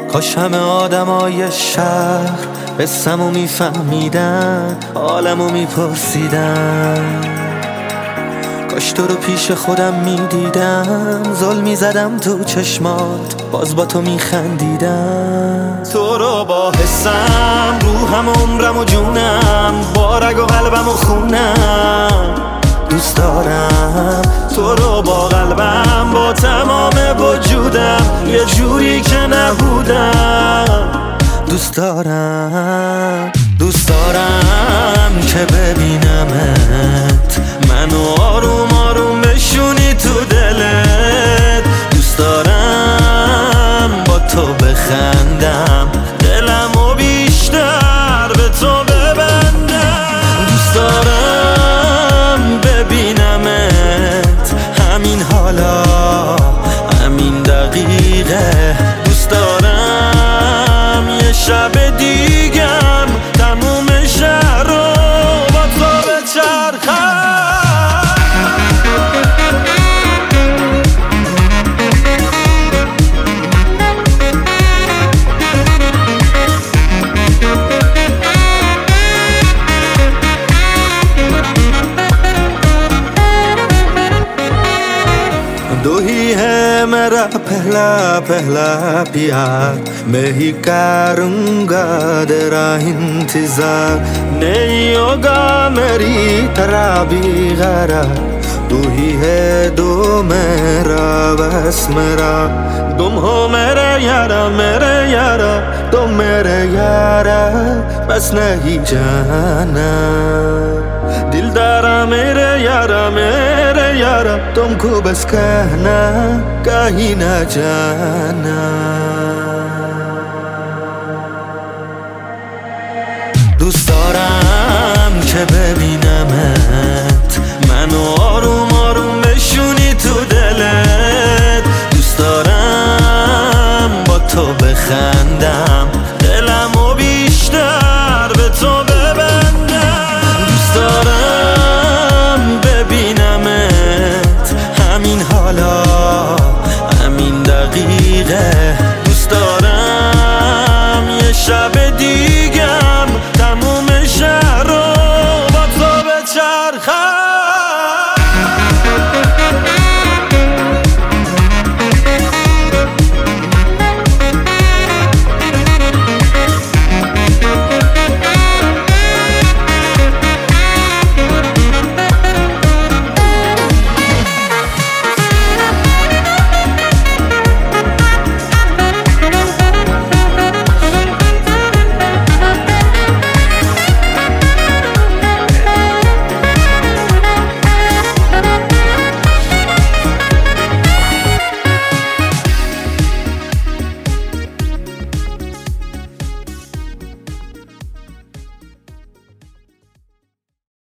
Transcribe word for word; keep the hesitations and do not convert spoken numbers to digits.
کاش همه آدمای شهر قصه‌مو میفهمیدن، حالمو میپرسیدن. کاش تو رو پیش خودم میدیدم، زل میزدم تو چشمات، باز با تو میخندیدم. تو رو با حسم، روحم، عمرم و جونم، با رگ و قلبم و خونم دوست دارم. تو رو با قلبم، با تمام وجودم، یه جوری که نبودم دوست دارم. دوست دارم که ببینمت، منو آروم آروم بشونی تو دلت. دوست دارم با تو بخندم، دلمو بیشتر به تو ببندم. دوست دارم ببینمت همین حالا، همین دقیقه. دوست دارم یه شب دیگم تموم شهر رو با تو بچرخم. दो ही है मेरा पहला पहला प्यार, मैं ही करूँगा तेरा इंतजार। नहीं होगा मेरी तरह भी गरार, तू ही है दो मेरा बस मेरा। तुम हो मेरे यारा मेरे यारा, तुम मेरे यारा बस नहीं जाना। दिलदारा मेरे यारा मेरे यारा, तुमको बस कहना कहीं ना जाना। دوست دارم که ببینمت، منو آروم